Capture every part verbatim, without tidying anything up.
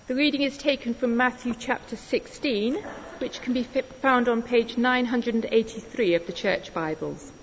The reading is taken from Matthew chapter sixteen, which can be found on page nine hundred eighty-three of the Church Bibles.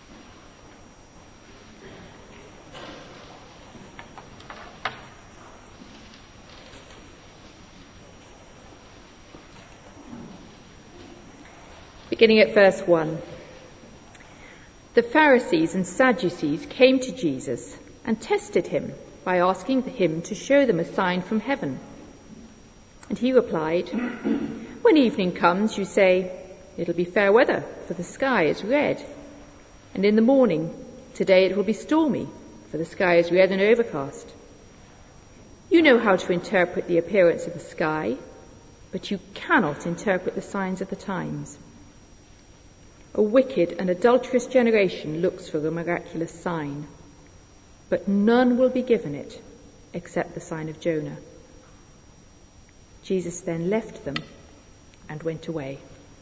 Beginning at verse one. The Pharisees and Sadducees came to Jesus and tested him by asking him to show them a sign from heaven. And he replied, "When evening comes, you say, 'It'll be fair weather, for the sky is red.' And in the morning, 'Today it will be stormy, for the sky is red and overcast.' You know how to interpret the appearance of the sky, but you cannot interpret the signs of the times. A wicked and adulterous generation looks for a miraculous sign, but none will be given it except the sign of Jonah." Jesus then left them and went away.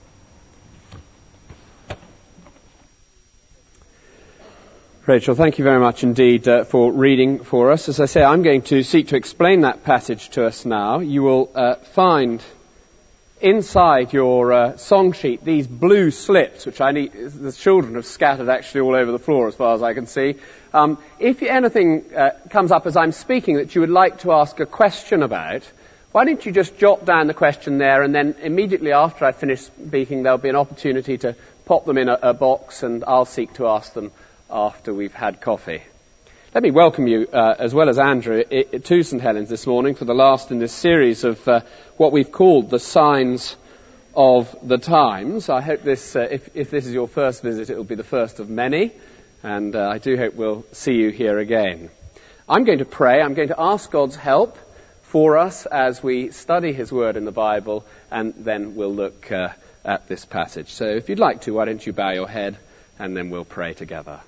Rachel, thank you very much indeed uh, for reading for us. As I say, I'm going to seek to explain that passage to us now. You will uh, find inside your uh, song sheet these blue slips, which I need, the children have scattered actually all over the floor as far as I can see. Um, if anything uh, comes up as I'm speaking that you would like to ask a question about, why don't you just jot down the question there, and then immediately after I finish speaking there'll be an opportunity to pop them in a, a box, and I'll seek to ask them after we've had coffee. Let me welcome you, uh, as well as Andrew, I- I- to St Helens this morning for the last in this series of uh, what we've called the Signs of the Times. I hope this, uh, if, if this is your first visit, it will be the first of many, and uh, I do hope we'll see you here again. I'm going to pray. I'm going to ask God's help for us as we study his word in the Bible, and then we'll look uh, at this passage. So if you'd like to, why don't you bow your head, and then we'll pray together.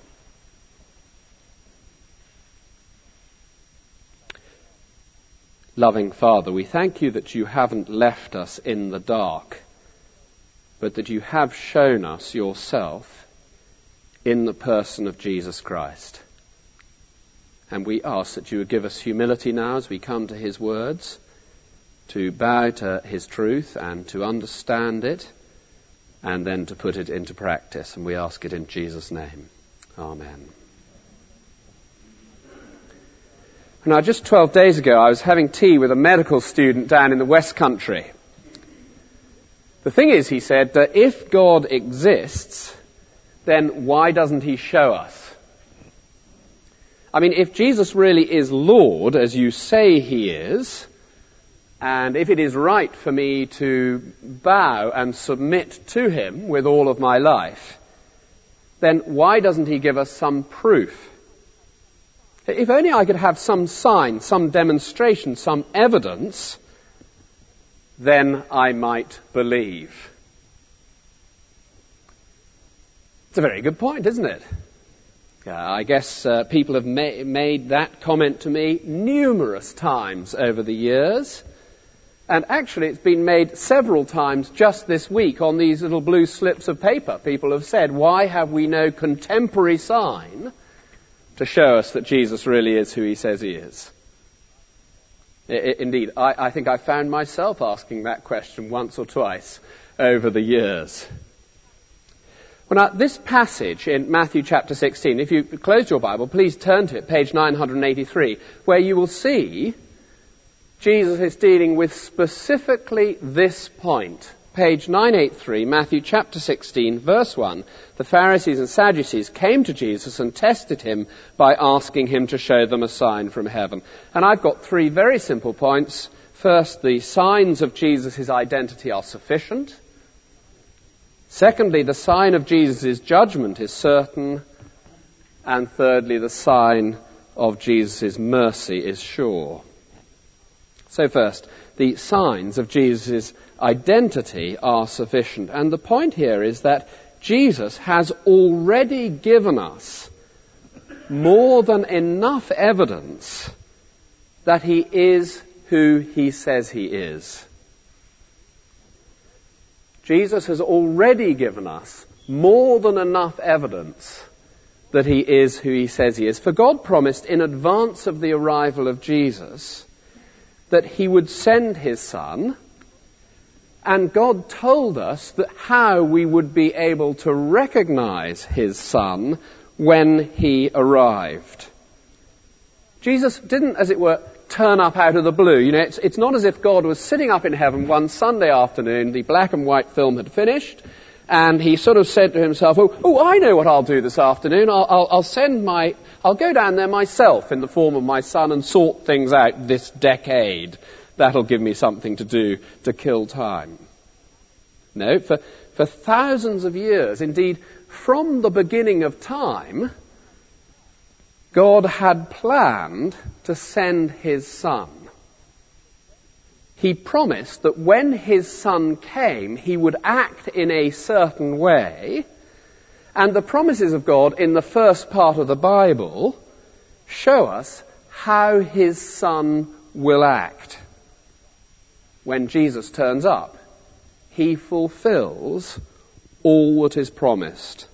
Loving Father, we thank you that you haven't left us in the dark, but that you have shown us yourself in the person of Jesus Christ. And we ask that you would give us humility now as we come to his words, to bow to his truth and to understand it, and then to put it into practice. And we ask it in Jesus' name. Amen. Now, just twelve days ago, I was having tea with a medical student down in the West Country. The thing is, he said, that if God exists, then why doesn't he show us? I mean, if Jesus really is Lord, as you say he is, and if it is right for me to bow and submit to him with all of my life, then why doesn't he give us some proof? If only I could have some sign, some demonstration, some evidence, then I might believe. It's a very good point, isn't it? Uh, I guess uh, people have ma- made that comment to me numerous times over the years. And actually it's been made several times just this week on these little blue slips of paper. People have said, why have we no contemporary sign to show us that Jesus really is who he says he is? I- I- indeed, I-, I think I found myself asking that question once or twice over the years. Well, now, this passage in Matthew chapter sixteen, if you close your Bible, please turn to it, page nine hundred eighty-three, where you will see Jesus is dealing with specifically this point. Page nine eighty-three, Matthew chapter sixteen, verse one. The Pharisees and Sadducees came to Jesus and tested him by asking him to show them a sign from heaven. And I've got three very simple points. First, the signs of Jesus' identity are sufficient. Secondly, the sign of Jesus' judgment is certain. And thirdly, the sign of Jesus' mercy is sure. So first, the signs of Jesus' identity are sufficient. And the point here is that Jesus has already given us more than enough evidence that he is who he says he is. Jesus has already given us more than enough evidence that he is who he says he is. For God promised in advance of the arrival of Jesus that he would send his Son, and God told us that how we would be able to recognize his Son when he arrived. Jesus didn't, as it were, turn up out of the blue. You know, it's, it's not as if God was sitting up in heaven one Sunday afternoon, the black and white film had finished, and he sort of said to himself, oh, oh I know what I'll do this afternoon. I'll, I'll, I'll send my, I'll go down there myself in the form of my Son and sort things out this decade. That'll give me something to do to kill time. No, for, for thousands of years, indeed, from the beginning of time, God had planned to send his Son. He promised that when his Son came, he would act in a certain way, and the promises of God in the first part of the Bible show us how his Son will act. When Jesus turns up, he fulfills all that is promised.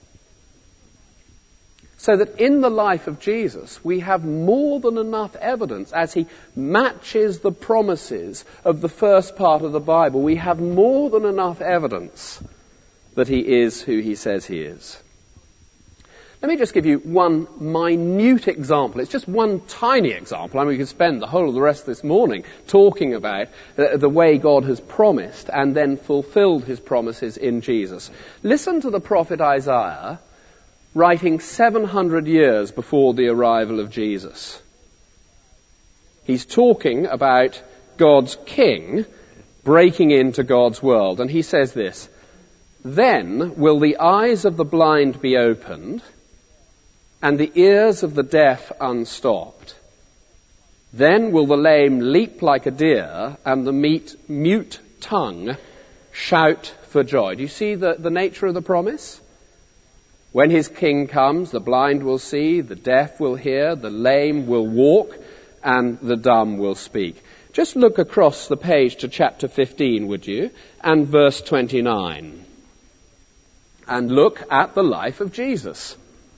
So that in the life of Jesus, we have more than enough evidence as he matches the promises of the first part of the Bible. We have more than enough evidence that he is who he says he is. Let me just give you one minute example. It's just one tiny example. I mean, we could spend the whole of the rest of this morning talking about uh, the way God has promised and then fulfilled his promises in Jesus. Listen to the prophet Isaiah, writing seven hundred years before the arrival of Jesus. He's talking about God's king breaking into God's world. And he says this, "Then will the eyes of the blind be opened, and the ears of the deaf unstopped. Then will the lame leap like a deer, and the mute, mute tongue shout for joy." Do you see the, the nature of the promise? When his king comes, the blind will see, the deaf will hear, the lame will walk, and the dumb will speak. Just look across the page to chapter fifteen, would you, and verse twenty-nine. And look at the life of Jesus.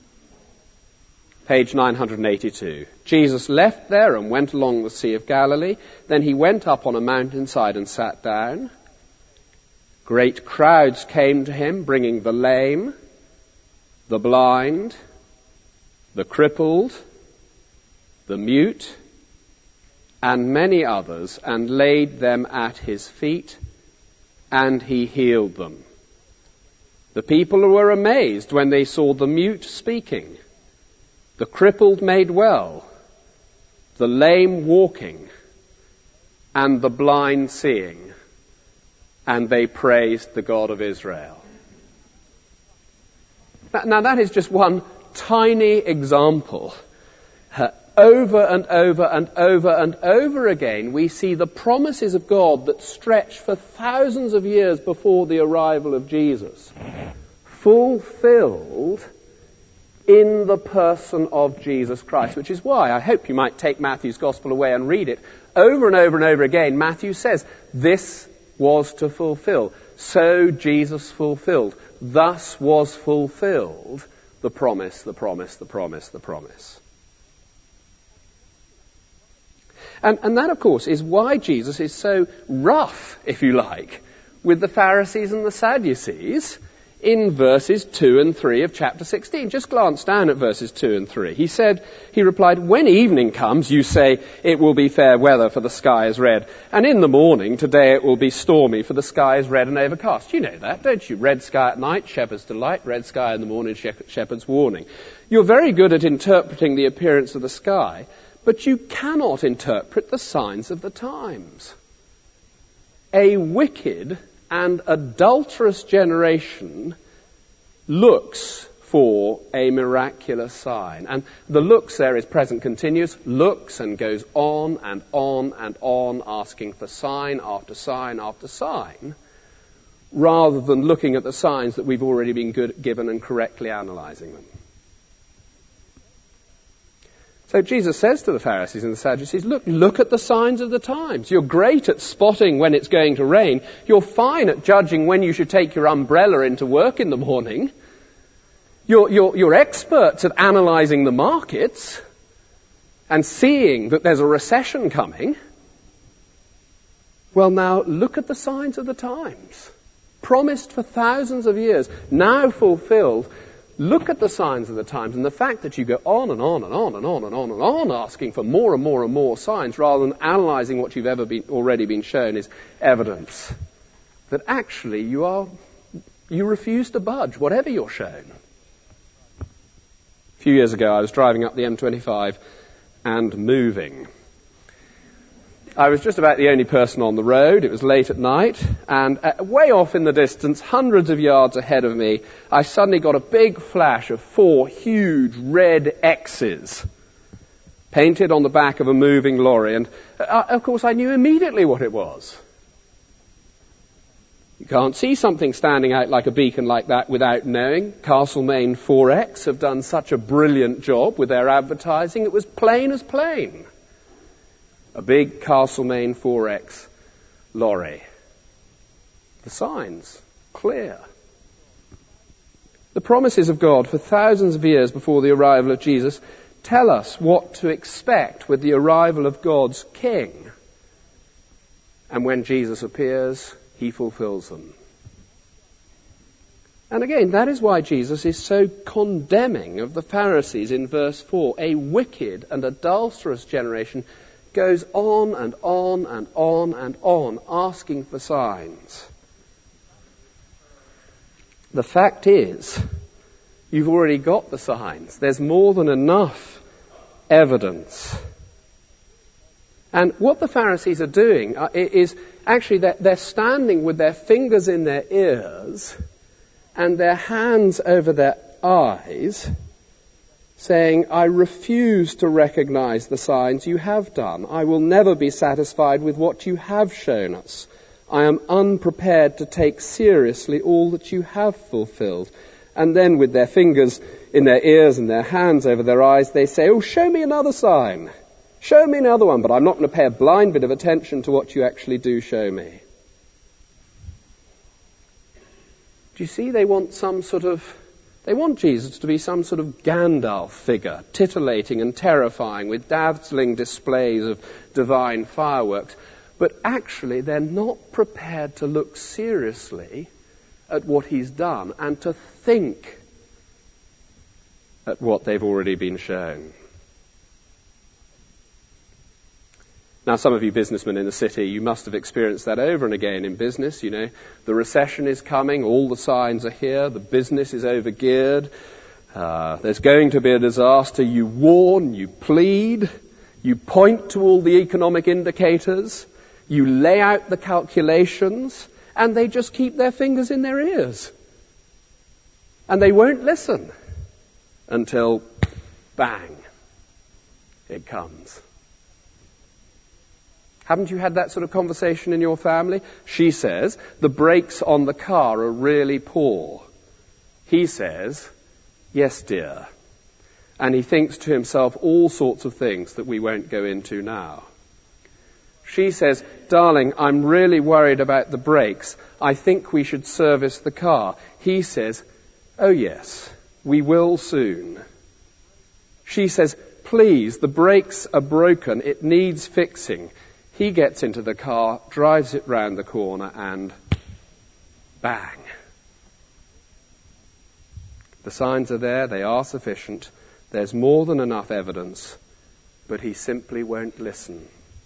Page nine hundred eighty-two. Jesus left there and went along the Sea of Galilee. Then he went up on a mountainside and sat down. Great crowds came to him, bringing the lame, the blind, the crippled, the mute, and many others, and laid them at his feet, and he healed them. The people were amazed when they saw the mute speaking, the crippled made well, the lame walking, and the blind seeing, and they praised the God of Israel. Now that is just one tiny example. Uh, over and over and over and over again, we see the promises of God that stretch for thousands of years before the arrival of Jesus, fulfilled in the person of Jesus Christ, which is why I hope you might take Matthew's Gospel away and read it. Over and over and over again, Matthew says, this was to fulfill. So Jesus fulfilled. Thus was fulfilled the promise, the promise, the promise, the promise. And, and that, of course, is why Jesus is so rough, if you like, with the Pharisees and the Sadducees in verses two and three of chapter sixteen. Just glance down at verses two and three. He said, he replied, "When evening comes, you say, it will be fair weather, for the sky is red. And in the morning, today it will be stormy, for the sky is red and overcast." You know that, don't you? Red sky at night, shepherd's delight. Red sky in the morning, shepherd's warning. You're very good at interpreting the appearance of the sky, but you cannot interpret the signs of the times. A wicked and adulterous generation looks for a miraculous sign. And the looks there is present continuous, looks and goes on and on and on, asking for sign after sign after sign, rather than looking at the signs that we've already been good, given and correctly analysing them. So Jesus says to the Pharisees and the Sadducees, look, look at the signs of the times. You're great at spotting when it's going to rain. You're fine at judging when you should take your umbrella into work in the morning. You're, you're, you're experts at analysing the markets and seeing that there's a recession coming. Well, now look at the signs of the times. Promised for thousands of years, now fulfilled. Look at the signs of the times, and the fact that you go on and on and on and on and on and on asking for more and more and more signs rather than analysing what you've ever been, already been shown is evidence that actually you are, you refuse to budge, whatever you're shown. A few years ago I was driving up the M twenty-five and moving. I was just about the only person on the road. It was late at night, and uh, way off in the distance, hundreds of yards ahead of me, I suddenly got a big flash of four huge red X's painted on the back of a moving lorry, and uh, of course I knew immediately what it was. You can't see something standing out like a beacon like that without knowing. Castlemaine four X have done such a brilliant job with their advertising, it was plain as plain. A big Castlemaine four X lorry. The signs, clear. The promises of God for thousands of years before the arrival of Jesus tell us what to expect with the arrival of God's King. And when Jesus appears, he fulfills them. And again, that is why Jesus is so condemning of the Pharisees in verse four, a wicked and adulterous generation goes on and on and on and on asking for signs. The fact is, you've already got the signs. There's more than enough evidence. And what the Pharisees are doing is actually that they're standing with their fingers in their ears and their hands over their eyes, saying, I refuse to recognize the signs you have done. I will never be satisfied with what you have shown us. I am unprepared to take seriously all that you have fulfilled. And then with their fingers in their ears and their hands over their eyes, they say, oh, show me another sign. Show me another one, but I'm not going to pay a blind bit of attention to what you actually do show me. Do you see, they want some sort of They want Jesus to be some sort of Gandalf figure, titillating and terrifying with dazzling displays of divine fireworks. But actually, they're not prepared to look seriously at what he's done and to think at what they've already been shown. Now, some of you businessmen in the city, you must have experienced that over and again in business. You know, the recession is coming, all the signs are here, the business is overgeared, uh, there's going to be a disaster. You warn, you plead, you point to all the economic indicators, you lay out the calculations, and they just keep their fingers in their ears. And they won't listen until, bang, it comes. Haven't you had that sort of conversation in your family? She says, the brakes on the car are really poor. He says, yes, dear. And he thinks to himself all sorts of things that we won't go into now. She says, darling, I'm really worried about the brakes. I think we should service the car. He says, oh yes, we will soon. She says, please, the brakes are broken. It needs fixing. He gets into the car, drives it round the corner, and bang. The signs are there, they are sufficient. There's more than enough evidence, but he simply won't listen.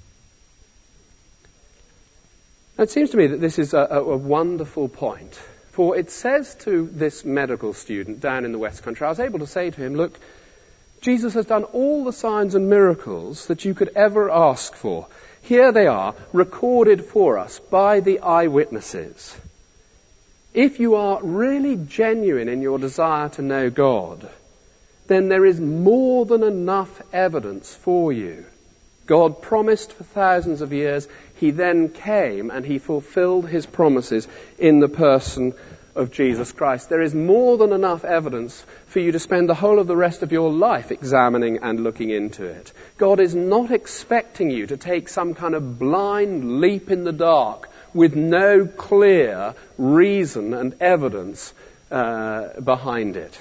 It seems to me that this is a, a wonderful point, for it says to this medical student down in the West Country, I was able to say to him, look, Jesus has done all the signs and miracles that you could ever ask for. Here they are, recorded for us by the eyewitnesses. If you are really genuine in your desire to know God, then there is more than enough evidence for you. God promised for thousands of years. He then came and he fulfilled his promises in the person of Jesus Christ. There is more than enough evidence for you to spend the whole of the rest of your life examining and looking into it. God is not expecting you to take some kind of blind leap in the dark with no clear reason and evidence uh, behind it.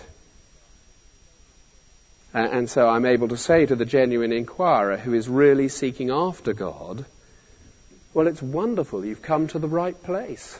And so I'm able to say to the genuine inquirer who is really seeking after God, Well, it's wonderful. You've come to the right place.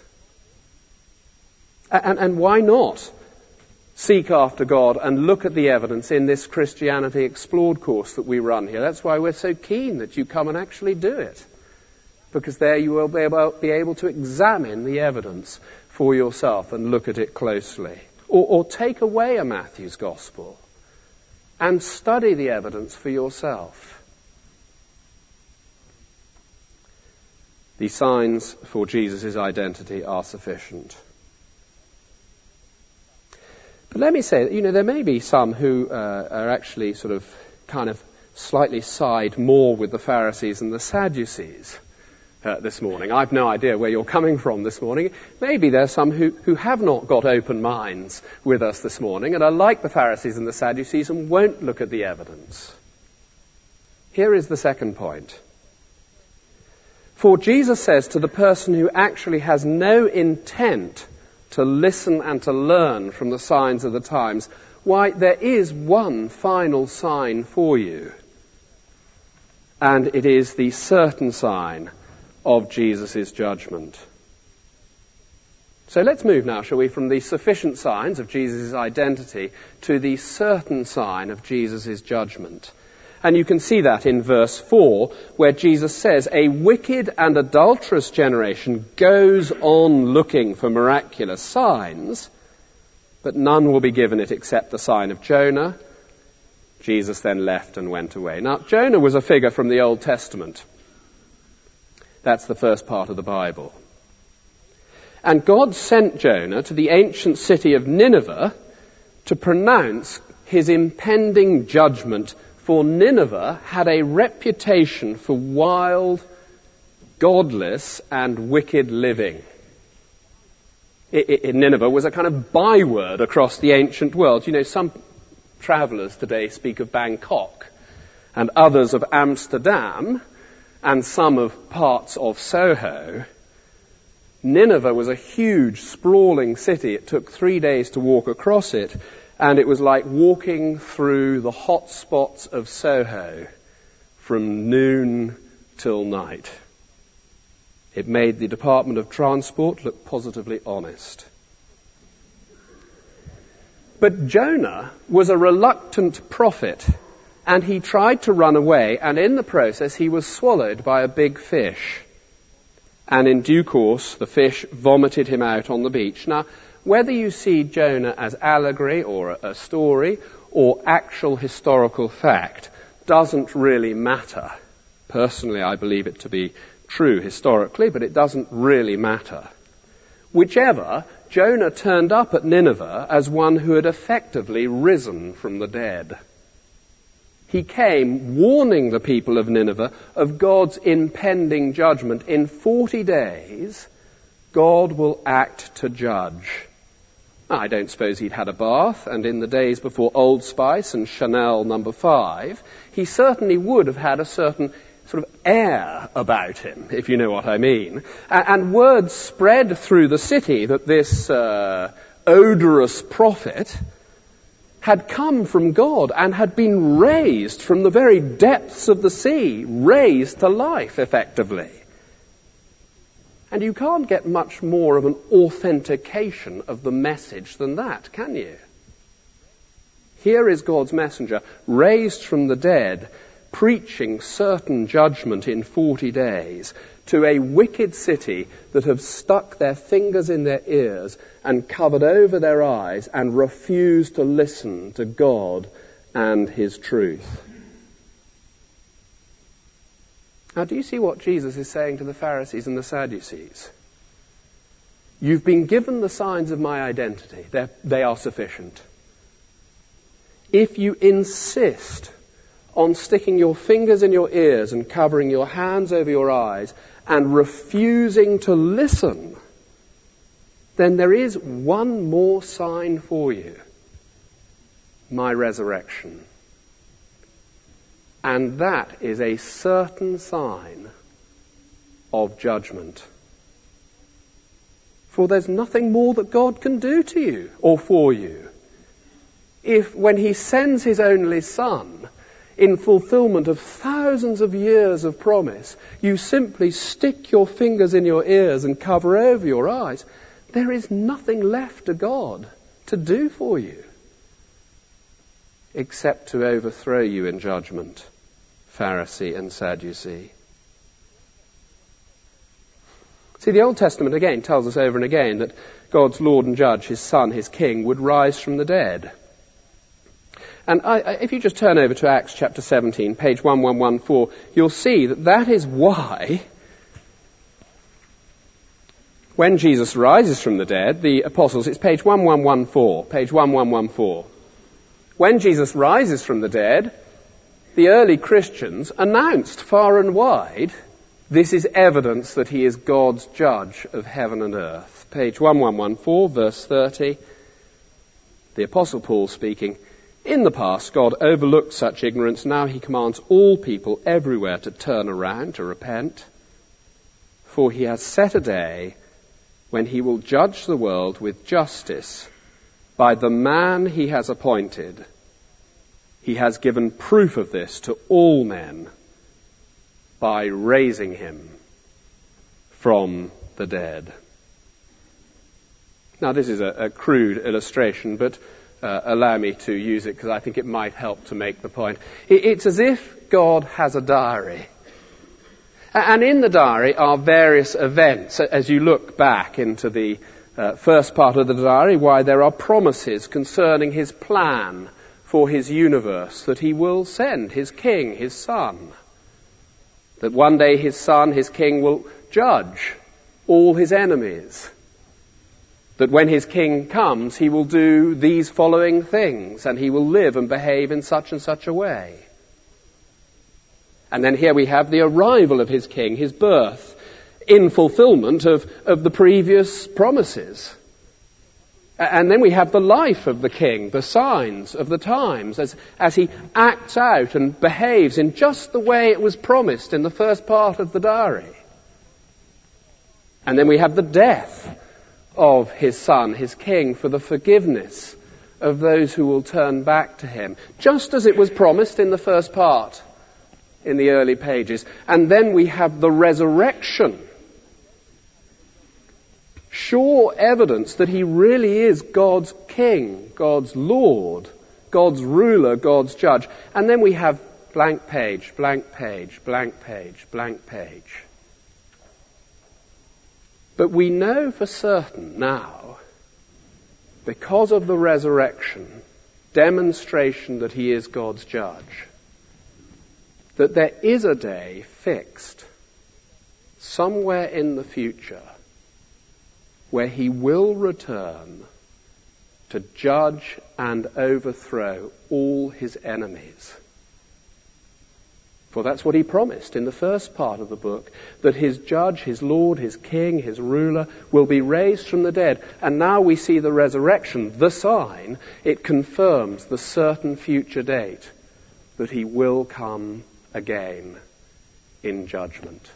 And, and why not seek after God and look at the evidence in this Christianity Explored course that we run here? That's why we're so keen that you come and actually do it. Because there you will be able, be able to examine the evidence for yourself and look at it closely. Or, or take away a Matthew's Gospel and study the evidence for yourself. The signs for Jesus' identity are sufficient. But let me say, you know, there may be some who uh, are actually sort of kind of slightly side more with the Pharisees and the Sadducees uh, this morning. I've no idea where you're coming from this morning. Maybe there are some who, who have not got open minds with us this morning and are like the Pharisees and the Sadducees and won't look at the evidence. Here is the second point. For Jesus says to the person who actually has no intent to listen and to learn from the signs of the times, why, there is one final sign for you. And it is the certain sign of Jesus' judgment. So let's move now, shall we, from the sufficient signs of Jesus' identity to the certain sign of Jesus' judgment. And you can see that in verse four, where Jesus says, a wicked and adulterous generation goes on looking for miraculous signs, but none will be given it except the sign of Jonah. Jesus then left and went away. Now, Jonah was a figure from the Old Testament. That's the first part of the Bible. And God sent Jonah to the ancient city of Nineveh to pronounce his impending judgment. For Nineveh had a reputation for wild, godless, and wicked living. It, it, Nineveh was a kind of byword across the ancient world. You know, some travellers today speak of Bangkok, and others of Amsterdam, and some of parts of Soho. Nineveh was a huge, sprawling city. It took three days to walk across it. And it was like walking through the hot spots of Soho from noon till night. It made the Department of Transport look positively honest. But Jonah was a reluctant prophet, and he tried to run away, and in the process he was swallowed by a big fish. And in due course, the fish vomited him out on the beach. Now, whether you see Jonah as allegory or a story or actual historical fact doesn't really matter. Personally, I believe it to be true historically, but it doesn't really matter. Whichever, Jonah turned up at Nineveh as one who had effectively risen from the dead. He came warning the people of Nineveh of God's impending judgment. In forty days, God will act to judge. I don't suppose he'd had a bath, and in the days before Old Spice and Chanel number five, he certainly would have had a certain sort of air about him, if you know what I mean. And, and word spread through the city that this uh, odorous prophet had come from God and had been raised from the very depths of the sea, raised to life, effectively. And you can't get much more of an authentication of the message than that, can you? Here is God's messenger, raised from the dead, preaching certain judgment in forty days to a wicked city that have stuck their fingers in their ears and covered over their eyes and refused to listen to God and his truth. Now, do you see what Jesus is saying to the Pharisees and the Sadducees? You've been given the signs of my identity. They're, they are sufficient. If you insist on sticking your fingers in your ears and covering your hands over your eyes and refusing to listen, then there is one more sign for you. My resurrection. And that is a certain sign of judgment. For there's nothing more that God can do to you or for you. If when he sends his only Son, in fulfillment of thousands of years of promise, you simply stick your fingers in your ears and cover over your eyes, there is nothing left to God to do for you except to overthrow you in judgment, Pharisee and Sadducee. See, the Old Testament again tells us over and again that God's Lord and Judge, his Son, his King, would rise from the dead. And I, I, if you just turn over to Acts chapter seventeen, page eleven fourteen, you'll see that that is why, when Jesus rises from the dead, the apostles, it's page eleven fourteen, page eleven fourteen. When Jesus rises from the dead, the early Christians announced far and wide, this is evidence that he is God's judge of heaven and earth. Page eleven fourteen, verse thirty, the Apostle Paul speaking, in the past, God overlooked such ignorance. Now he commands all people everywhere to turn around, to repent. For he has set a day when he will judge the world with justice by the man he has appointed. He has given proof of this to all men by raising him from the dead. Now, this is a, a crude illustration, but uh, allow me to use it because I think it might help to make the point. It, it's as if God has a diary. And in the diary are various events. As you look back into the uh, first part of the diary, why there are promises concerning his plan for his universe, that he will send his king, his son. That one day his son, his king, will judge all his enemies. That when his king comes, he will do these following things, and he will live and behave in such and such a way. And then here we have the arrival of his king, his birth, in fulfillment of, of the previous promises. And then we have the life of the king, the signs of the times, as, as he acts out and behaves in just the way it was promised in the first part of the diary. And then we have the death of his son, his king, for the forgiveness of those who will turn back to him, just as it was promised in the first part, in the early pages. And then we have the resurrection. Sure evidence that he really is God's king, God's Lord, God's ruler, God's judge. And then we have blank page, blank page, blank page, blank page. But we know for certain now, because of the resurrection, demonstration that he is God's judge, that there is a day fixed somewhere in the future where he will return to judge and overthrow all his enemies. For that's what he promised in the first part of the book, that his judge, his Lord, his king, his ruler will be raised from the dead. And now we see the resurrection, the sign. It confirms the certain future date that he will come again in judgment.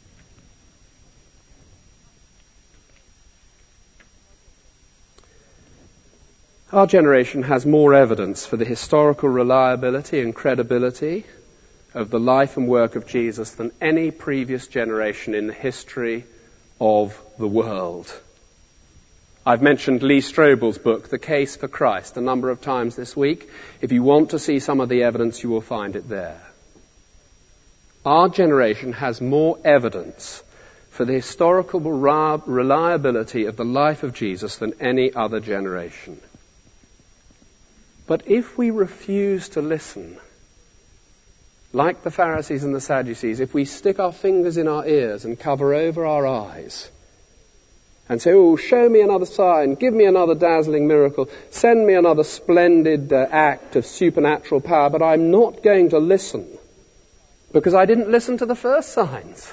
Our generation has more evidence for the historical reliability and credibility of the life and work of Jesus than any previous generation in the history of the world. I've mentioned Lee Strobel's book, The Case for Christ, a number of times this week. If you want to see some of the evidence, you will find it there. Our generation has more evidence for the historical reliability of the life of Jesus than any other generation. But if we refuse to listen, like the Pharisees and the Sadducees, if we stick our fingers in our ears and cover over our eyes and say, oh, show me another sign, give me another dazzling miracle, send me another splendid uh, act of supernatural power, but I'm not going to listen because I didn't listen to the first signs.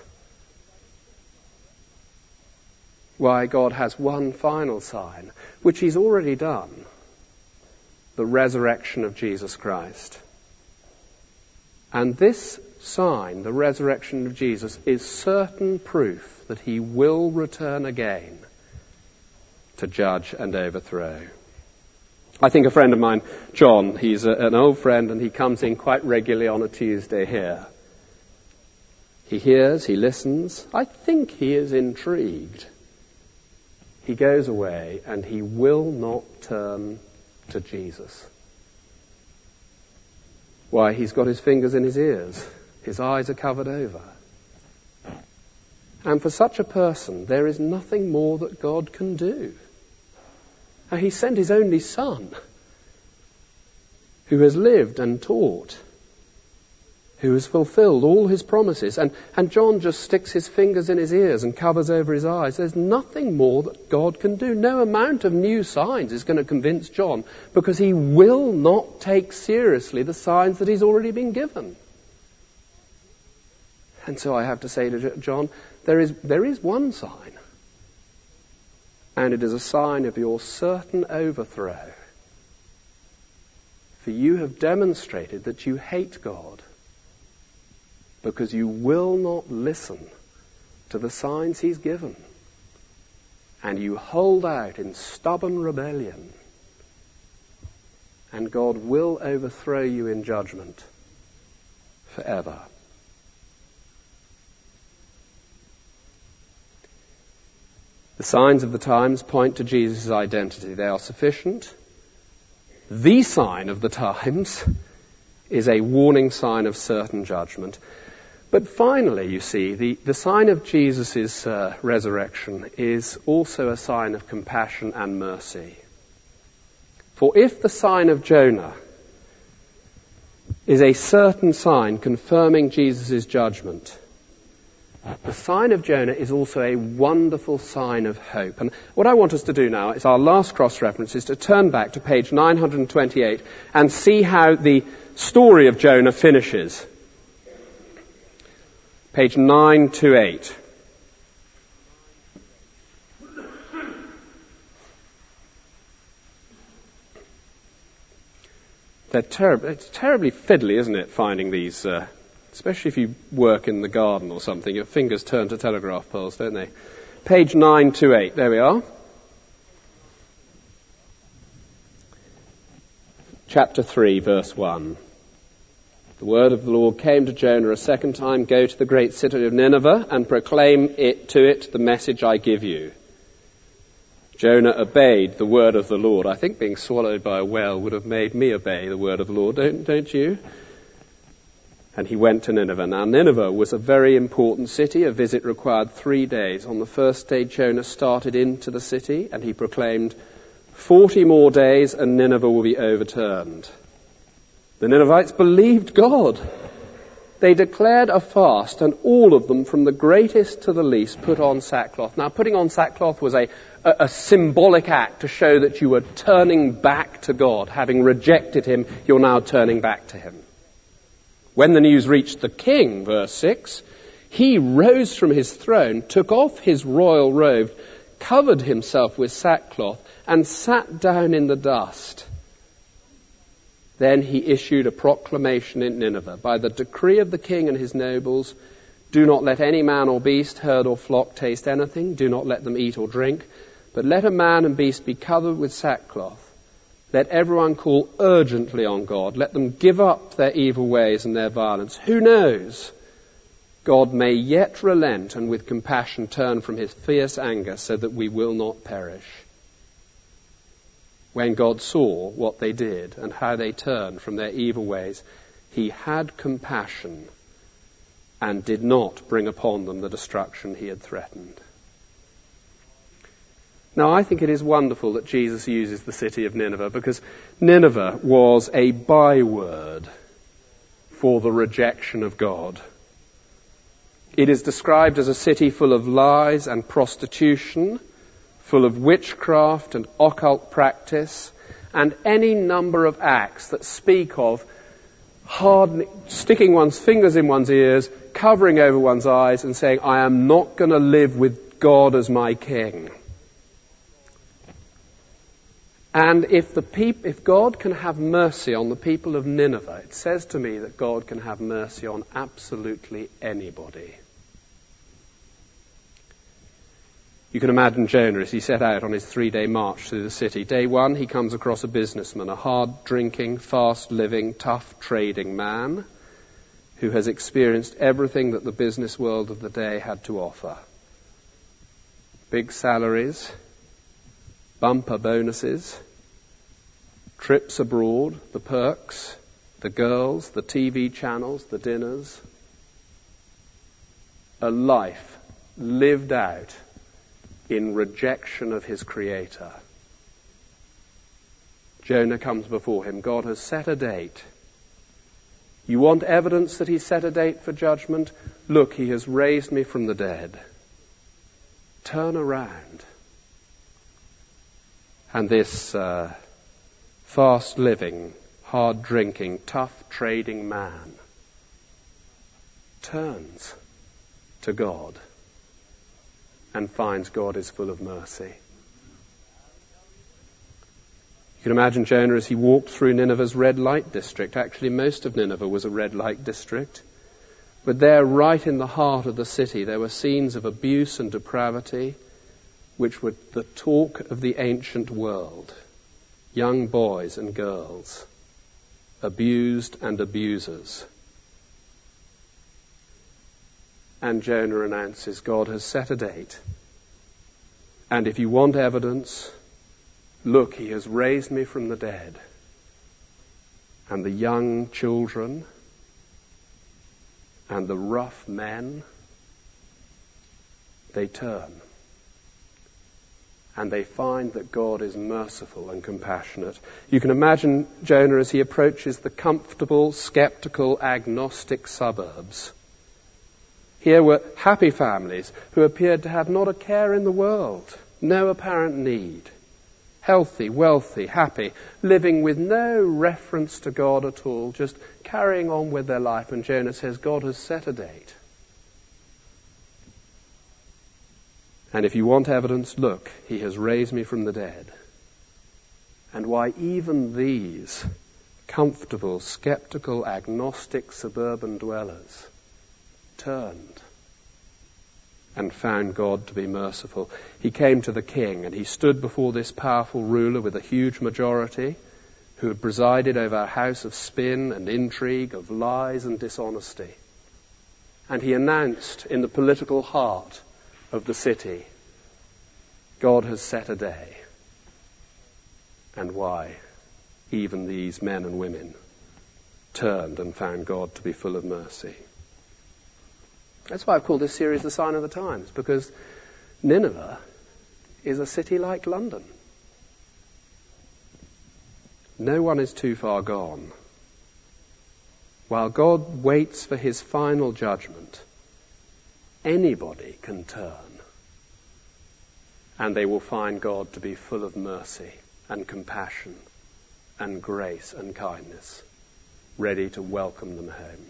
Why, God has one final sign, which he's already done. The resurrection of Jesus Christ. And this sign, the resurrection of Jesus, is certain proof that he will return again to judge and overthrow. I think a friend of mine, John, he's a, an old friend, and he comes in quite regularly on a Tuesday here. He hears, he listens. I think he is intrigued. He goes away and he will not turn to Jesus. Why? He's got his fingers in his ears. His eyes are covered over. And for such a person, there is nothing more that God can do. Now, he sent his only son, who has lived and taught, who has fulfilled all his promises. And, and John just sticks his fingers in his ears and covers over his eyes. There's nothing more that God can do. No amount of new signs is going to convince John, because he will not take seriously the signs that he's already been given. And so I have to say to John, there is, there is one sign. And it is a sign of your certain overthrow. For you have demonstrated that you hate God, because you will not listen to the signs he's given. And you hold out in stubborn rebellion. And God will overthrow you in judgment forever. The signs of the times point to Jesus' identity. They are sufficient. The sign of the times is a warning sign of certain judgment. But finally, you see, the, the sign of Jesus' uh, resurrection is also a sign of compassion and mercy. For if the sign of Jonah is a certain sign confirming Jesus' judgment, the sign of Jonah is also a wonderful sign of hope. And what I want us to do now is our last cross-reference is to turn back to page nine hundred twenty-eight and see how the story of Jonah finishes. Page nine twenty-eight. They're terrib- it's terribly fiddly, isn't it, finding these... Uh, Especially if you work in the garden or something, your fingers turn to telegraph poles, don't they? Page nine twenty-eight, there we are. Chapter three, verse one. The word of the Lord came to Jonah a second time, go to the great city of Nineveh and proclaim it to it the message I give you. Jonah obeyed the word of the Lord. I think being swallowed by a whale would have made me obey the word of the Lord, don't, don't you? And he went to Nineveh. Now, Nineveh was a very important city. A visit required three days. On the first day, Jonah started into the city, and he proclaimed, forty more days and Nineveh will be overturned. The Ninevites believed God. They declared a fast, and all of them, from the greatest to the least, put on sackcloth. Now, putting on sackcloth was a, a, a symbolic act to show that you were turning back to God. Having rejected him, you're now turning back to him. When the news reached the king, verse six, he rose from his throne, took off his royal robe, covered himself with sackcloth, and sat down in the dust. Then he issued a proclamation in Nineveh, by the decree of the king and his nobles, do not let any man or beast, herd or flock taste anything, do not let them eat or drink, but let a man and beast be covered with sackcloth. Let everyone call urgently on God. Let them give up their evil ways and their violence. Who knows? God may yet relent and with compassion turn from his fierce anger so that we will not perish. When God saw what they did and how they turned from their evil ways, he had compassion and did not bring upon them the destruction he had threatened. Now, I think it is wonderful that Jesus uses the city of Nineveh, because Nineveh was a byword for the rejection of God. It is described as a city full of lies and prostitution, full of witchcraft and occult practice, and any number of acts that speak of hard, sticking one's fingers in one's ears, covering over one's eyes, and saying, I am not going to live with God as my king. And if the peop- if God can have mercy on the people of Nineveh, it says to me that God can have mercy on absolutely anybody. You can imagine Jonah as he set out on his three-day march through the city. Day one, he comes across a businessman, a hard-drinking, fast-living, tough-trading man who has experienced everything that the business world of the day had to offer. Big salaries, bumper bonuses, trips abroad, the perks, the girls, the T V channels, the dinners. A life lived out in rejection of his Creator. Jonah comes before him. God has set a date. You want evidence that he set a date for judgment? Look, he has raised me from the dead. Turn around. And this uh, fast-living, hard-drinking, tough-trading man turns to God and finds God is full of mercy. You can imagine Jonah as he walked through Nineveh's red light district. Actually, most of Nineveh was a red light district. But there, right in the heart of the city, there were scenes of abuse and depravity which were the talk of the ancient world. Young boys and girls, abused and abusers. And Jonah announces, God has set a date. And if you want evidence, look, he has raised me from the dead. And the young children and the rough men, they turn. And they find that God is merciful and compassionate. You can imagine Jonah as he approaches the comfortable, skeptical, agnostic suburbs. Here were happy families who appeared to have not a care in the world, no apparent need. Healthy, wealthy, happy, living with no reference to God at all, just carrying on with their life. And Jonah says, God has set a date. And if you want evidence, look, he has raised me from the dead. And why even these comfortable, skeptical, agnostic suburban dwellers turned and found God to be merciful. He came to the king and he stood before this powerful ruler with a huge majority who had presided over a house of spin and intrigue, of lies and dishonesty. And he announced in the political heart of the city, God has set a day. And why even these men and women turned and found God to be full of mercy. That's why I've called this series The Sign of the Times, because Nineveh is a city like London. No one is too far gone. While God waits for his final judgment, anybody can turn, and they will find God to be full of mercy and compassion and grace and kindness, ready to welcome them home.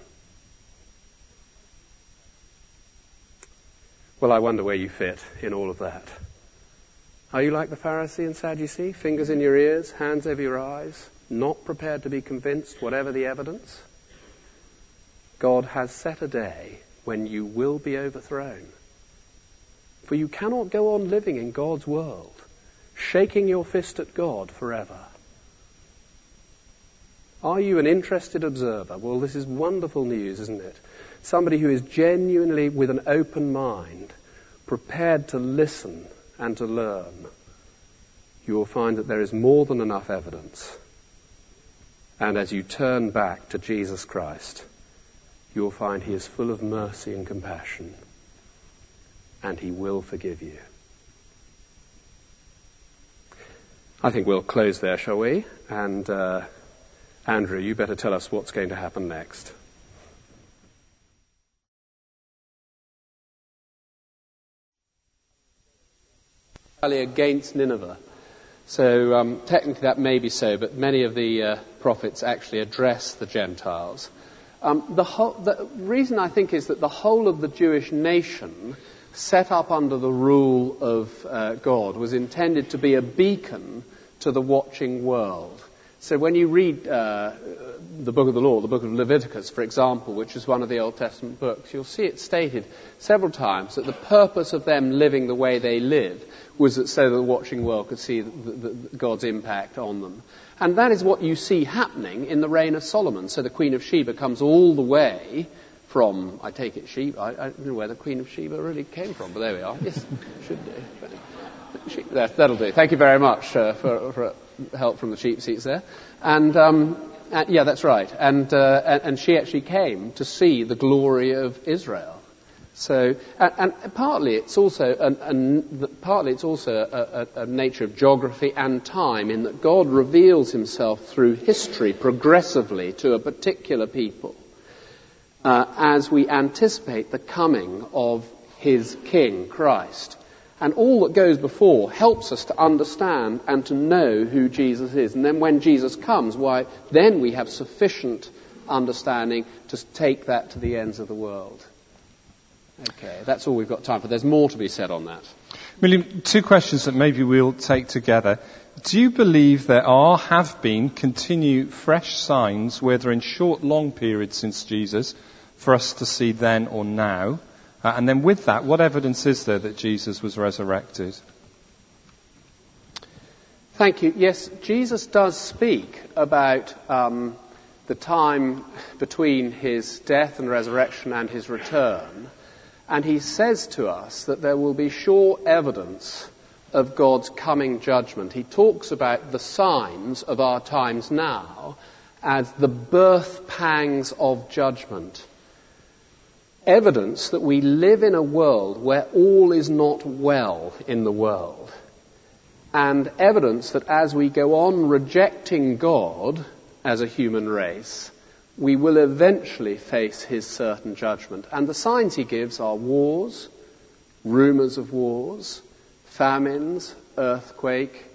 Well, I wonder where you fit in all of that. Are you like the Pharisee and Sadducee? Fingers in your ears, hands over your eyes, not prepared to be convinced, whatever the evidence? God has set a day when you will be overthrown. For you cannot go on living in God's world, shaking your fist at God forever. Are you an interested observer? Well, this is wonderful news, isn't it? Somebody who is genuinely, with an open mind, prepared to listen and to learn. You will find that there is more than enough evidence. And as you turn back to Jesus Christ, you will find he is full of mercy and compassion, and he will forgive you. I think we'll close there, shall we? And uh, Andrew, you better tell us what's going to happen next. Against Nineveh. So um, technically that may be so, but many of the uh, prophets actually address the Gentiles. Um, the, whole, the reason I think is that the whole of the Jewish nation set up under the rule of uh, God was intended to be a beacon to the watching world. So when you read uh, the book of the law, the book of Leviticus, for example, which is one of the Old Testament books, you'll see it stated several times that the purpose of them living the way they live was that so that the watching world could see the, the, the God's impact on them. And that is what you see happening in the reign of Solomon. So the Queen of Sheba comes all the way from, I take it, Sheba. I, I don't know where the Queen of Sheba really came from, but there we are. Yes, should do. She, that, that'll do. Thank you very much uh, for, for help from the cheap seats there. And, um, and yeah, that's right. And, uh, and, and she actually came to see the glory of Israel. So, and, and partly it's also, an, an, partly it's also a, a, a nature of geography and time, in that God reveals himself through history progressively to a particular people uh, as we anticipate the coming of his King, Christ. And all that goes before helps us to understand and to know who Jesus is. And then when Jesus comes, why, then we have sufficient understanding to take that to the ends of the world. Okay, that's all we've got time for. There's more to be said on that. William, two questions that maybe we'll take together. Do you believe there are, have been, continue fresh signs, whether in short, long periods since Jesus, for us to see then or now? Uh, and then with that, what evidence is there that Jesus was resurrected? Thank you. Yes, Jesus does speak about um, the time between his death and resurrection and his return. And he says to us that there will be sure evidence of God's coming judgment. He talks about the signs of our times now as the birth pangs of judgment. Evidence that we live in a world where all is not well in the world. And evidence that as we go on rejecting God as a human race, we will eventually face his certain judgment. And the signs he gives are wars, rumours of wars, famines, earthquake,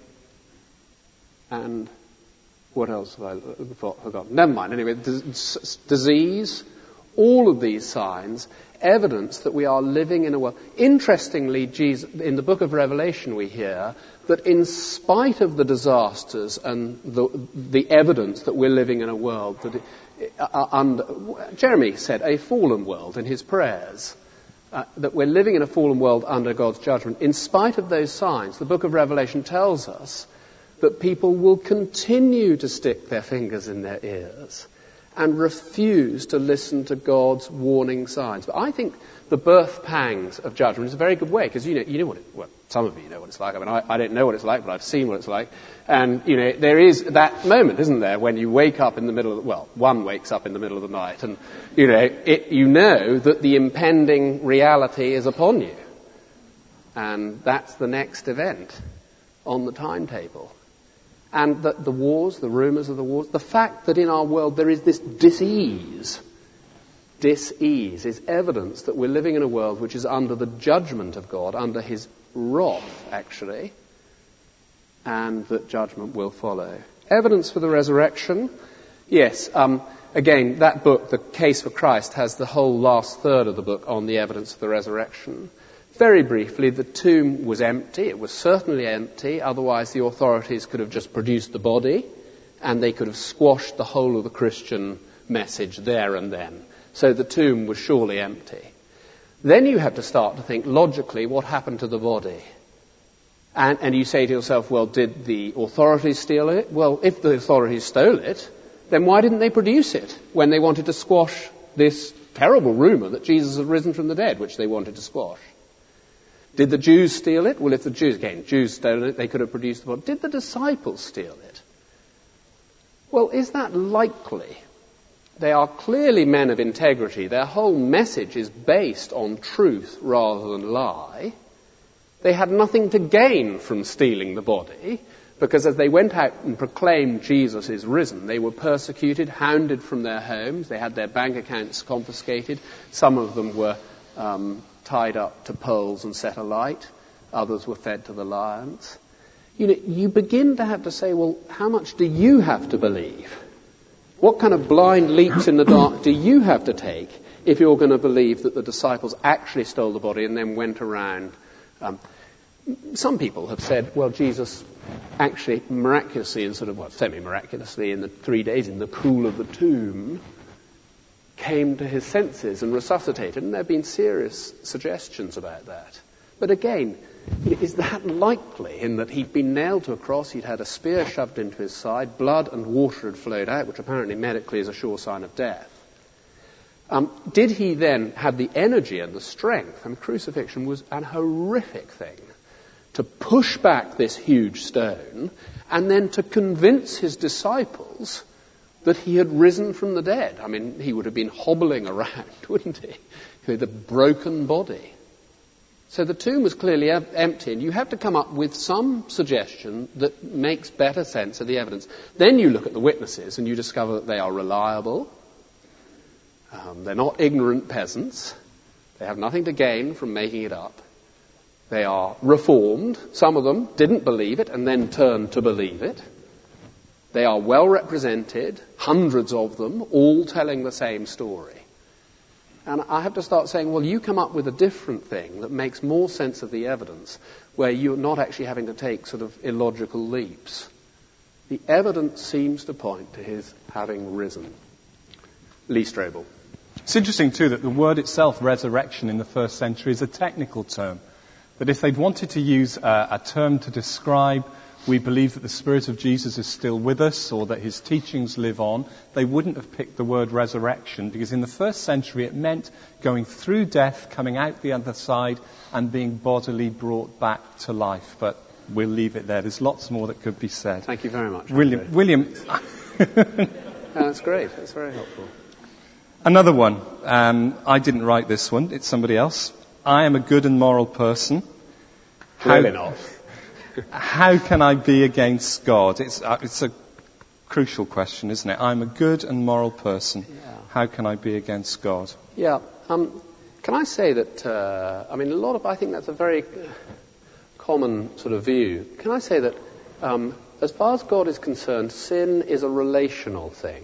and what else have I forgotten? Never mind. Anyway, disease, all of these signs, evidence that we are living in a world. Interestingly, Jesus, in the book of Revelation we hear that in spite of the disasters and the, the evidence that we're living in a world that it, uh, under, Jeremy said a fallen world in his prayers, uh, that we're living in a fallen world under God's judgment. In spite of those signs, the book of Revelation tells us that people will continue to stick their fingers in their ears and refuse to listen to God's warning signs. But I think the birth pangs of judgment is a very good way, because you know, you know what it, well, some of you know what it's like. I mean, I, I don't know what it's like, but I've seen what it's like. And, you know, there is that moment, isn't there, when you wake up in the middle of, well, one wakes up in the middle of the night and, you know, it, you know that the impending reality is upon you. And that's the next event on the timetable. And the, the wars, the rumours of the wars, the fact that in our world there is this dis-ease, dis-ease is evidence that we're living in a world which is under the judgment of God, under his wrath, actually, and that judgment will follow. Evidence for the resurrection? Yes, um, again, that book, The Case for Christ, has the whole last third of the book on the evidence of the resurrection. Very briefly, the tomb was empty. It was certainly empty. Otherwise, the authorities could have just produced the body and they could have squashed the whole of the Christian message there and then. So the tomb was surely empty. Then you have to start to think logically, what happened to the body? And, and you say to yourself, well, did the authorities steal it? Well, if the authorities stole it, then why didn't they produce it when they wanted to squash this terrible rumour that Jesus had risen from the dead, which they wanted to squash? Did the Jews steal it? Well, if the Jews, again, Jews stole it, they could have produced the body. Did the disciples steal it? Well, is that likely? They are clearly men of integrity. Their whole message is based on truth rather than lie. They had nothing to gain from stealing the body, because as they went out and proclaimed Jesus is risen, they were persecuted, hounded from their homes. They had their bank accounts confiscated. Some of them were um, tied up to poles and set alight. Others were fed to the lions. You know, you begin to have to say, well, how much do you have to believe? What kind of blind leaps in the dark do you have to take if you're going to believe that the disciples actually stole the body and then went around? Um, some people have said, well, Jesus actually miraculously and sort of, well, semi-miraculously in the three days in the cool of the tomb came to his senses and resuscitated, and there have been serious suggestions about that. But again, is that likely in that he'd been nailed to a cross, he'd had a spear shoved into his side, blood and water had flowed out, which apparently medically is a sure sign of death. Um, did he then have the energy and the strength? I mean, crucifixion was an horrific thing. To push back this huge stone and then to convince his disciples that he had risen from the dead. I mean, he would have been hobbling around, wouldn't he? With a broken body. So the tomb was clearly em- empty, and you have to come up with some suggestion that makes better sense of the evidence. Then you look at the witnesses and you discover that they are reliable. Um, they're not ignorant peasants. They have nothing to gain from making it up. They are reformed. Some of them didn't believe it and then turned to believe it. They are well represented, hundreds of them, all telling the same story. And I have to start saying, well, you come up with a different thing that makes more sense of the evidence, where you're not actually having to take sort of illogical leaps. The evidence seems to point to his having risen. Lee Strobel. It's interesting, too, that the word itself, resurrection, in the first century is a technical term. That if they'd wanted to use a, a term to describe, we believe that the Spirit of Jesus is still with us, or that his teachings live on, they wouldn't have picked the word resurrection, because in the first century it meant going through death, coming out the other side, and being bodily brought back to life. But we'll leave it there. There's lots more that could be said. Thank you very much. William. William. That's great. That's very helpful. Another one. Um, I didn't write this one. It's somebody else. I am a good and moral person. Clearly not. How can I be against God? It's, uh, it's a crucial question, isn't it? I'm a good and moral person. Yeah. How can I be against God? Yeah. Um, can I say that, uh, I mean, a lot of, I think that's a very common sort of view. Can I say that, um, as far as God is concerned, sin is a relational thing.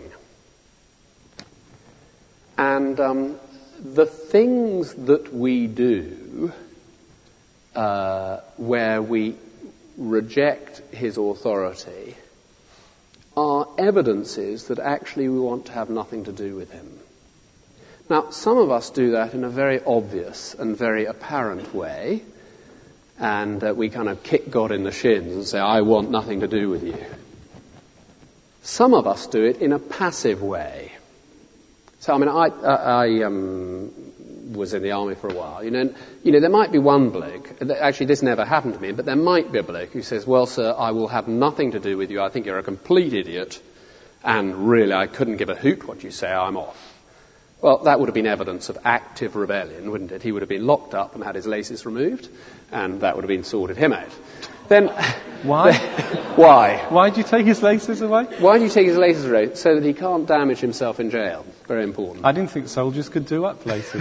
And um, the things that we do uh, where we reject his authority are evidences that actually we want to have nothing to do with him. Now, some of us do that in a very obvious and very apparent way, and uh, we kind of kick God in the shins and say, I want nothing to do with you. Some of us do it in a passive way. So, I mean, I, I, I um, was in the army for a while. You know, you know, there might be one bloke, actually this never happened to me, but there might be a bloke who says, well, sir, I will have nothing to do with you. I think you're a complete idiot, and really I couldn't give a hoot what you say, I'm off. Well, that would have been evidence of active rebellion, wouldn't it? He would have been locked up and had his laces removed, and that would have been sorted him out. Then, why? why? Why did you take his laces away? Why do you take his laces away? So that he can't damage himself in jail. Very important. I didn't think soldiers could do up laces.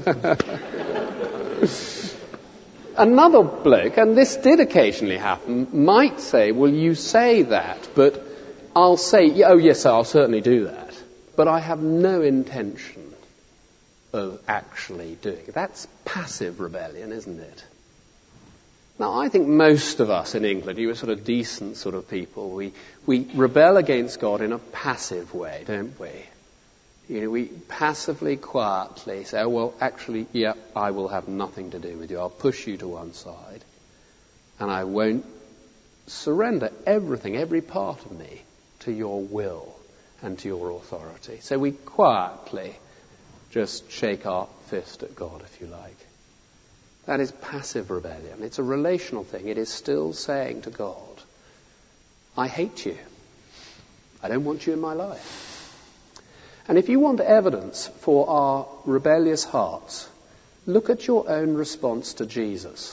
Another bloke, and this did occasionally happen, might say, well, you say that, but I'll say, oh yes, I'll certainly do that. But I have no intention of actually doing it. That's passive rebellion, isn't it? Now, I think most of us in England, you are sort of decent sort of people, we, we rebel against God in a passive way, don't we? You know, we passively, quietly say, oh, well, actually, yeah, I will have nothing to do with you. I'll push you to one side, and I won't surrender everything, every part of me, to your will and to your authority. So we quietly just shake our fist at God, if you like. That is passive rebellion. It's a relational thing. It is still saying to God, I hate you. I don't want you in my life. And if you want evidence for our rebellious hearts, look at your own response to Jesus.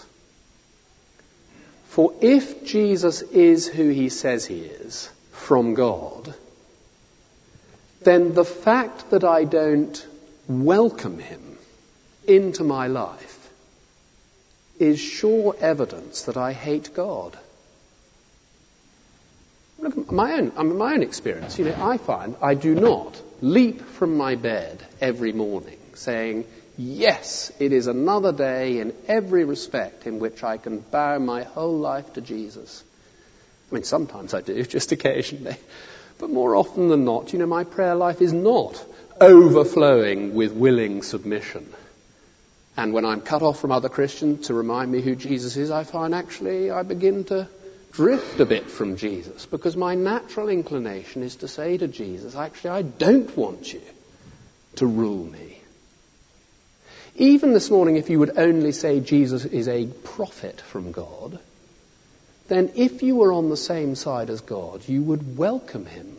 For if Jesus is who he says he is, from God, then the fact that I don't welcome him into my life is sure evidence that I hate God. Look at my own, I mean, my own experience. You know, I find I do not leap from my bed every morning saying, Yes, it is another day in every respect in which I can bow my whole life to Jesus. I mean, sometimes I do, just occasionally. But more often than not, you know, my prayer life is not overflowing with willing submission. And when I'm cut off from other Christians to remind me who Jesus is, I find actually I begin to drift a bit from Jesus, because my natural inclination is to say to Jesus, actually, I don't want you to rule me. Even this morning, if you would only say Jesus is a prophet from God, then if you were on the same side as God, you would welcome him.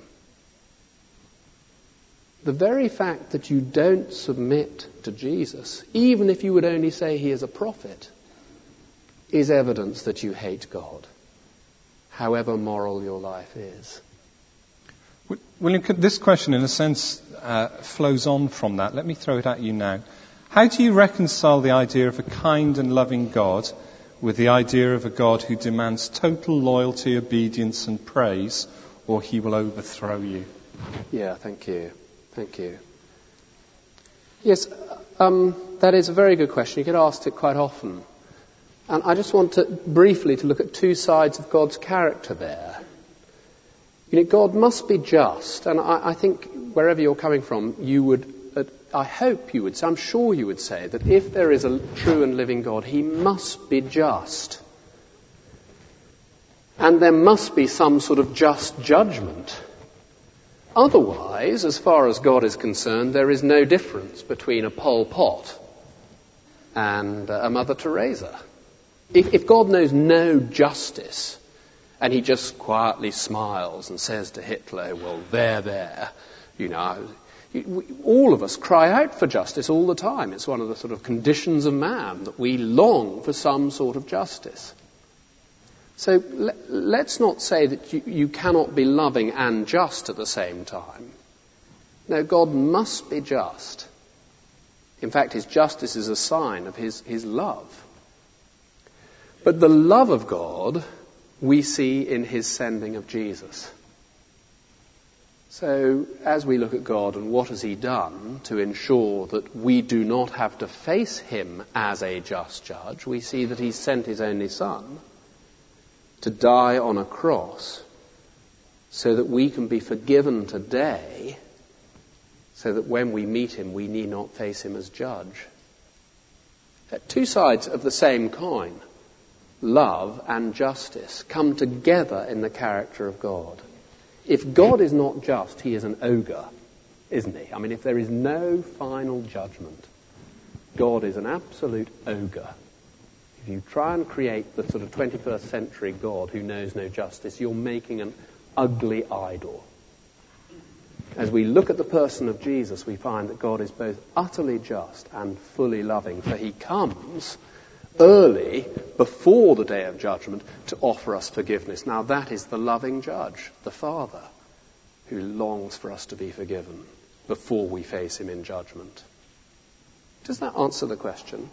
The very fact that you don't submit to Jesus, even if you would only say he is a prophet, is evidence that you hate God, however moral your life is. William, this question, in a sense, uh, flows on from that. Let me throw it at you now. How do you reconcile the idea of a kind and loving God with the idea of a God who demands total loyalty, obedience and praise, or he will overthrow you? Yeah, thank you. Thank you. Yes, um, that is a very good question. You get asked it quite often. And I just want to briefly to look at two sides of God's character there. You know, God must be just, and I, I think wherever you're coming from, you would, uh, I hope you would say, I'm sure you would say, that if there is a true and living God, he must be just. And there must be some sort of just judgment. Otherwise, as far as God is concerned, there is no difference between a Pol Pot and uh, a Mother Teresa. If, if God knows no justice, and he just quietly smiles and says to Hitler, well, there, there, you know, all of us cry out for justice all the time. It's one of the sort of conditions of man, that we long for some sort of justice. So le- let's not say that you, you cannot be loving and just at the same time. No, God must be just. In fact, his justice is a sign of his, his love. But the love of God we see in his sending of Jesus. So as we look at God and what has he done to ensure that we do not have to face him as a just judge, we see that he sent his only Son to die on a cross so that we can be forgiven today, so that when we meet him we need not face him as judge. Two sides of the same coin. Love and justice come together in the character of God. If God is not just, he is an ogre, isn't he? I mean, if there is no final judgment, God is an absolute ogre. If you try and create the sort of twenty-first century God who knows no justice, you're making an ugly idol. As we look at the person of Jesus, we find that God is both utterly just and fully loving, for he comes early, before the day of judgment, to offer us forgiveness. Now that is the loving judge, the Father, who longs for us to be forgiven before we face him in judgment. Does that answer the question?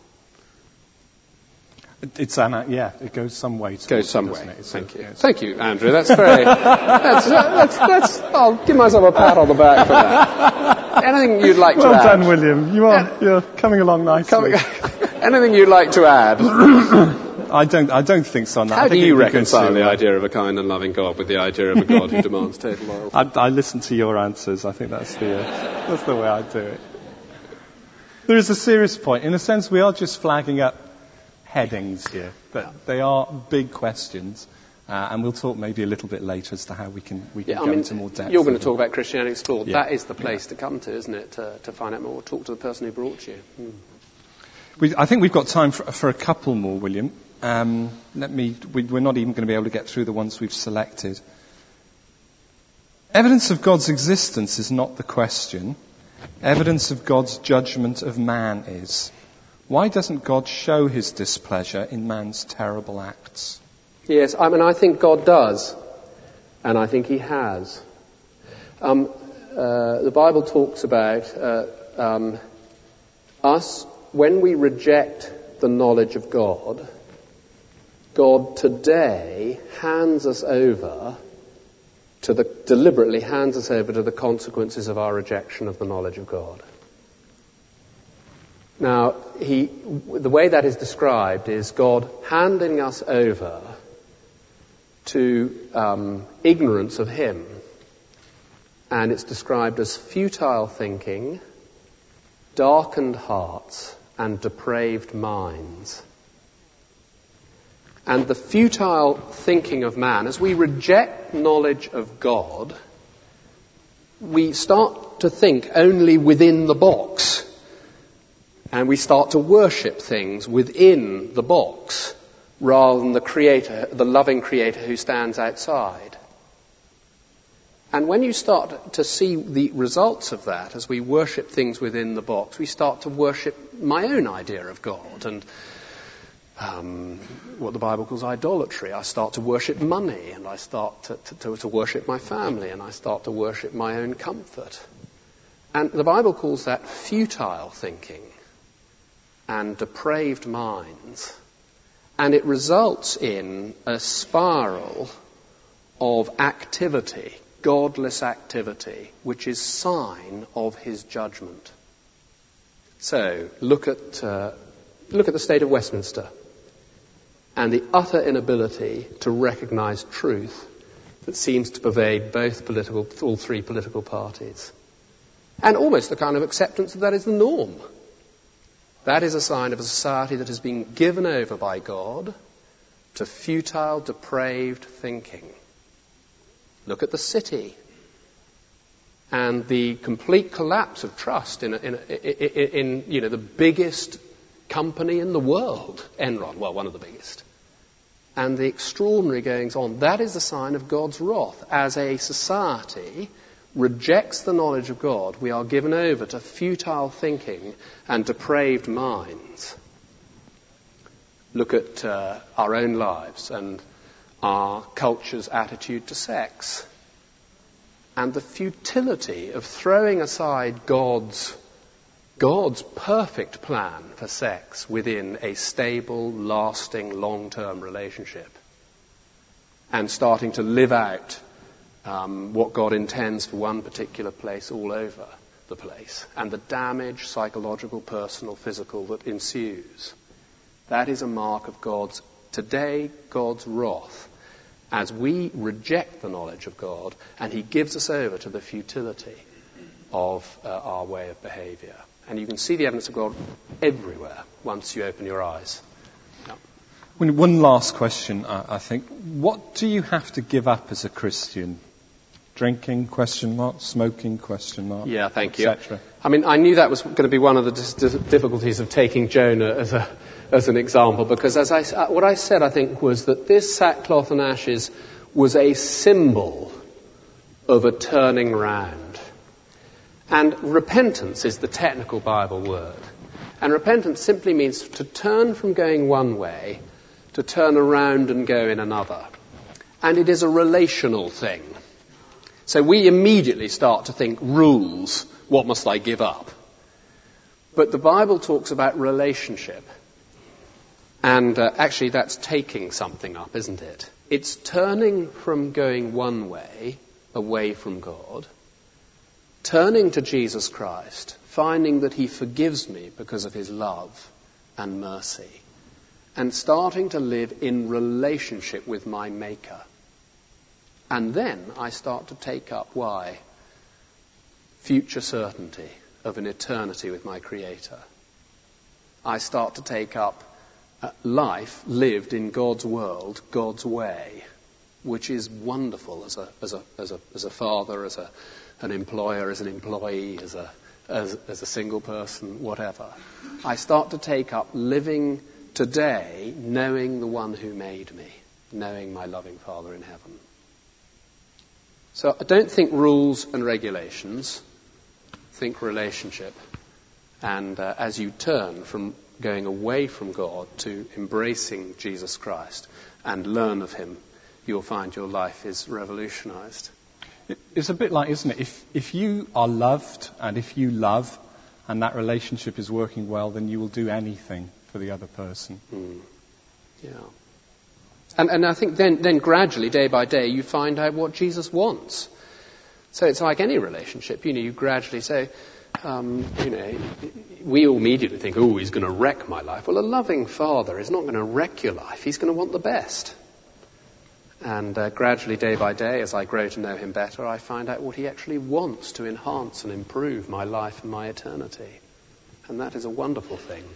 It's an, yeah, it goes some way. It goes some way. It? Thank a, you. Yeah, Thank you, Andrew. That's very, that's, that's, that's, I'll give myself a pat on the back for that. Anything you'd like well to add? Well done, William. You are, you're coming along nicely. Coming, anything you'd like to add? I don't, I don't think so. No. How I think do you to, reconcile the idea of a kind and loving God with the idea of a God who demands total loyalty? I, I listen to your answers. I think that's the, uh, that's the way I do it. There is a serious point. In a sense, we are just flagging up headings here, but they are big questions, uh, and we'll talk maybe a little bit later as to how we can we can yeah, go I mean, into more depth. You're going to talk about Christianity Explored. Yeah. That is the place yeah. to come to, isn't it, to, to find out more? Talk to the person who brought you. Hmm. We, I think we've got time for, for a couple more, William. Um, let me. We, we're not even going to be able to get through the ones we've selected. Evidence of God's existence is not the question. Evidence of God's judgment of man is. Why doesn't God show his displeasure in man's terrible acts? Yes, I mean, I think God does, and I think he has. Um, uh, the Bible talks about uh, um, us, when we reject the knowledge of God, God today hands us over to the, deliberately hands us over to the consequences of our rejection of the knowledge of God. Now, he, the way that is described is God handing us over to um, ignorance of him. And it's described as futile thinking, darkened hearts, and depraved minds. And the futile thinking of man, as we reject knowledge of God, we start to think only within the box. And we start to worship things within the box rather than the creator, the loving creator who stands outside. And when you start to see the results of that, as we worship things within the box, we start to worship my own idea of God and um, what the Bible calls idolatry. I start to worship money, and I start to, to, to worship my family, and I start to worship my own comfort. And the Bible calls that futile thinking and depraved minds. And it results in a spiral of activity, godless activity, which is sign of his judgment. So, look at uh, look at the state of Westminster and the utter inability to recognise truth that seems to pervade both political, all three political parties. And almost the kind of acceptance that that is the norm. That is a sign of a society that has been given over by God to futile, depraved thinking. Look at the city and the complete collapse of trust in, in, in, in you know, the biggest company in the world, Enron, well, one of the biggest. And the extraordinary goings on. That is a sign of God's wrath. As a society rejects the knowledge of God, we are given over to futile thinking and depraved minds. Look at uh, our own lives and our culture's attitude to sex, and the futility of throwing aside God's God's perfect plan for sex within a stable, lasting, long-term relationship, and starting to live out um, what God intends for one particular place all over the place, and the damage, psychological, personal, physical, that ensues. That is a mark of God's, today, God's wrath, as we reject the knowledge of God, and he gives us over to the futility of uh, our way of behaviour. And you can see the evidence of God everywhere once you open your eyes. Yeah. One last question, I think. What do you have to give up as a Christian? Drinking, question mark, smoking, question mark, yeah, thank you. et cetera. I mean, I knew that was going to be one of the dis- difficulties of taking Jonah as a as an example, because as I, what I said, I think, was that this sackcloth and ashes was a symbol of a turning round. And repentance is the technical Bible word. And repentance simply means to turn from going one way to turn around and go in another. And it is a relational thing. So we immediately start to think rules, what must I give up? But the Bible talks about relationship. And uh, actually that's taking something up, isn't it? It's turning from going one way, away from God, turning to Jesus Christ, finding that he forgives me because of his love and mercy, and starting to live in relationship with my Maker. And then I start to take up, why? Future certainty of an eternity with my Creator. I start to take up uh, life lived in God's world, God's way, which is wonderful as a as a as a as a father, as a an employer, as an employee, as a as, as a single person, whatever. I start to take up living today, knowing the one who made me, knowing my loving Father in heaven. So I don't think rules and regulations, think relationship. And uh, as you turn from going away from God to embracing Jesus Christ and learn of him, you'll find your life is revolutionized. It's a bit like, isn't it? If if you are loved and if you love and that relationship is working well, then you will do anything for the other person. Mm. Yeah. And and I think then, then gradually, day by day, you find out what Jesus wants. So it's like any relationship. You know, you gradually say, um, you know, we all immediately think, oh, he's going to wreck my life. Well, a loving father is not going to wreck your life. He's going to want the best. And uh, gradually, day by day, as I grow to know him better, I find out what he actually wants to enhance and improve my life and my eternity. And that is a wonderful thing.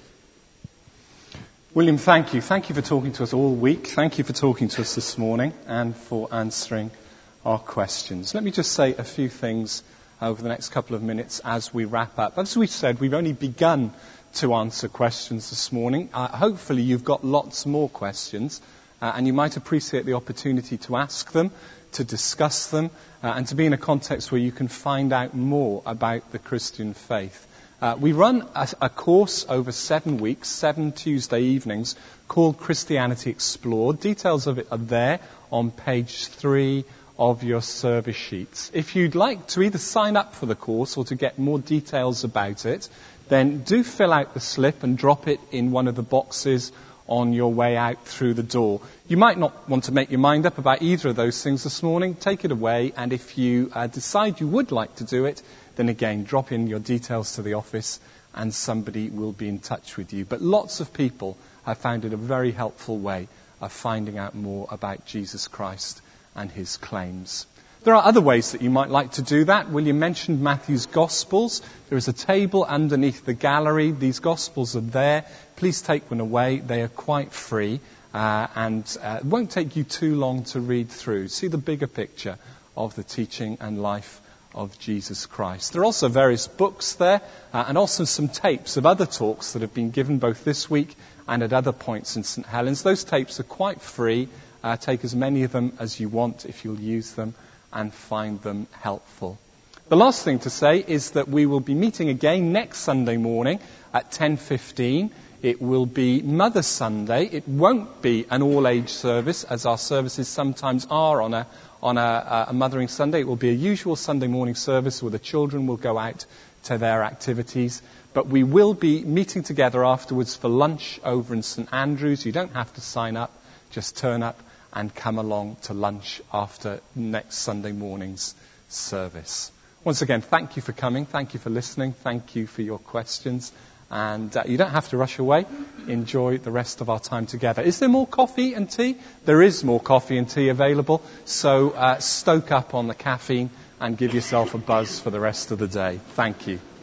William, thank you. Thank you for talking to us all week. Thank you for talking to us this morning and for answering our questions. Let me just say a few things over the next couple of minutes as we wrap up. As we said, we've only begun to answer questions this morning. Uh, hopefully you've got lots more questions. Uh, and you might appreciate the opportunity to ask them, to discuss them, uh, and to be in a context where you can find out more about the Christian faith. Uh, we run a, a course over seven weeks, seven Tuesday evenings, called Christianity Explored. Details of it are there on page three of your service sheets. If you'd like to either sign up for the course or to get more details about it, then do fill out the slip and drop it in one of the boxes on your way out through the door. You might not want to make your mind up about either of those things this morning. Take it away, and if you uh, decide you would like to do it, then again, drop in your details to the office and somebody will be in touch with you. But lots of people have found it a very helpful way of finding out more about Jesus Christ and his claims. There are other ways that you might like to do that. William mentioned Matthew's Gospels. There is a table underneath the gallery. These Gospels are there. Please take one away. They are quite free uh, and uh, it won't take you too long to read through. See the bigger picture of the teaching and life of Jesus Christ. There are also various books there uh, and also some tapes of other talks that have been given both this week and at other points in St Helens. Those tapes are quite free. Uh, take as many of them as you want if you'll use them and find them helpful. The last thing to say is that we will be meeting again next Sunday morning at ten fifteen. It will be Mother Sunday. It won't be an all-age service, as our services sometimes are on a on a, a Mothering Sunday. It will be a usual Sunday morning service where the children will go out to their activities. But we will be meeting together afterwards for lunch over in St Andrews. You don't have to sign up. Just turn up and come along to lunch after next Sunday morning's service. Once again, thank you for coming. Thank you for listening. Thank you for your questions. And uh, you don't have to rush away. Enjoy the rest of our time together. Is there more coffee and tea? There is more coffee and tea available. So uh, stoke up on the caffeine and give yourself a buzz for the rest of the day. Thank you.